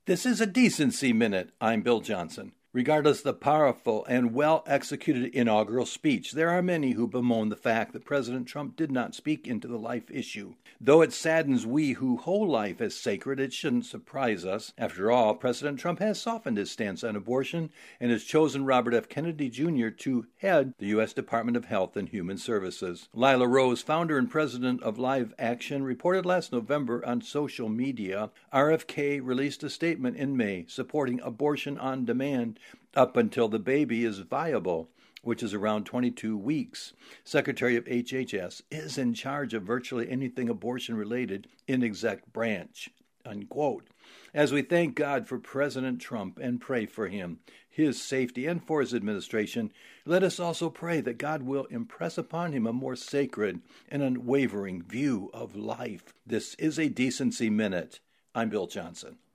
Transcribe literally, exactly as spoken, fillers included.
This is a Decency Minute. I'm Bill Johnson. Regardless of the powerful and well-executed inaugural speech, there are many who bemoan the fact that President Trump did not speak into the life issue. Though it saddens we who hold life as sacred, it shouldn't surprise us. After all, President Trump has softened his stance on abortion and has chosen Robert F. Kennedy Junior to head the U S Department of Health and Human Services. Lila Rose, founder and president of Live Action, reported last November on social media, R F K released a statement in May supporting abortion on demand up until the baby is viable, which is around twenty-two weeks. Secretary of H H S is in charge of virtually anything abortion-related in exec branch, unquote. As we thank God for President Trump and pray for him, his safety, and for his administration, let us also pray that God will impress upon him a more sacred and unwavering view of life. This is a Decency Minute. I'm Bill Johnson.